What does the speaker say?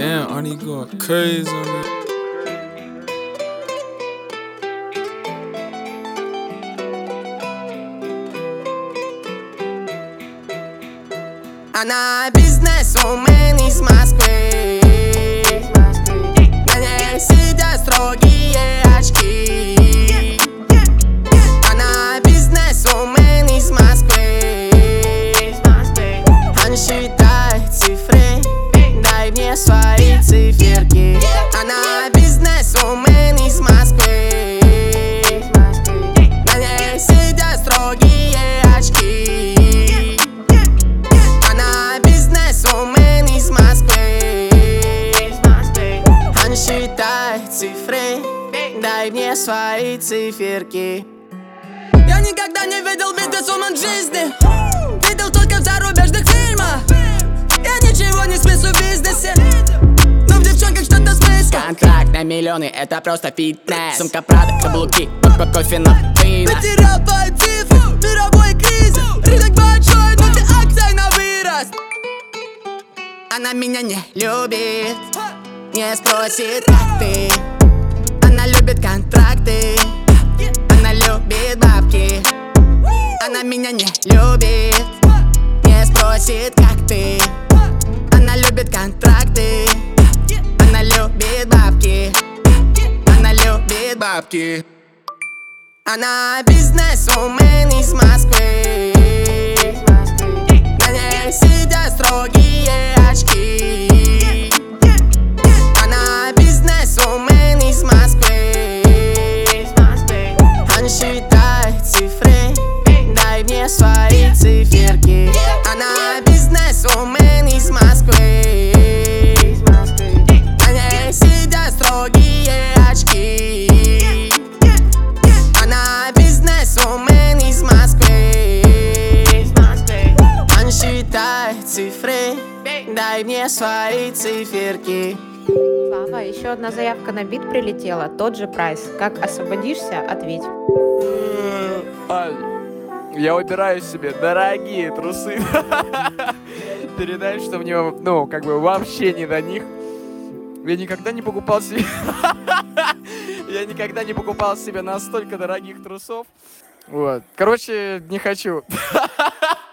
Damn, Arnie going crazy on it. Она бизнесвумен из Москвы. На ней сидят строгие очки. Она бизнесвумен из Москвы. Она считает цифры, дай мне свои циферки. Она бизнесвумен из Москвы. На ней сидят строгие очки. Она бизнесвумен из Москвы. Она считает цифры, дай мне свои циферки. Я никогда не видел бизнесвумен в жизни. Видел только в зарубежных фильмах. Я ничего не смыслю в бизнесе, но в девчонках что-то смысл. Контракт на миллионы, это просто фитнес. Сумка Прада, каблуки, кофе на пиво. Потерял твою цифру, мировой кризис. Рынок большой, но ты акция на вырост. Она меня не любит, не спросит, как ты. Она любит контракты, она любит бабки. Она меня не любит, не спросит, как ты. Она любит контракты, она любит бабки. Она любит бабки. Она бизнесвумен из Москвы. На ней сидят строгие очки. Она бизнесвумен из Москвы. Она считает цифры, дай мне свои циферки. Она бизнесвумен из Москвы. На ней сидят строгие очки. Она бизнесвумен из Москвы. Она считает цифры, дай мне свои циферки. Слава, еще одна заявка на бит прилетела, тот же прайс. Как освободишься, ответь. Я выбираю себе дорогие трусы. Передай, что мне, вообще не до них. Я никогда не покупал себе... Я никогда не покупал себе настолько дорогих трусов. Вот. Короче, не хочу.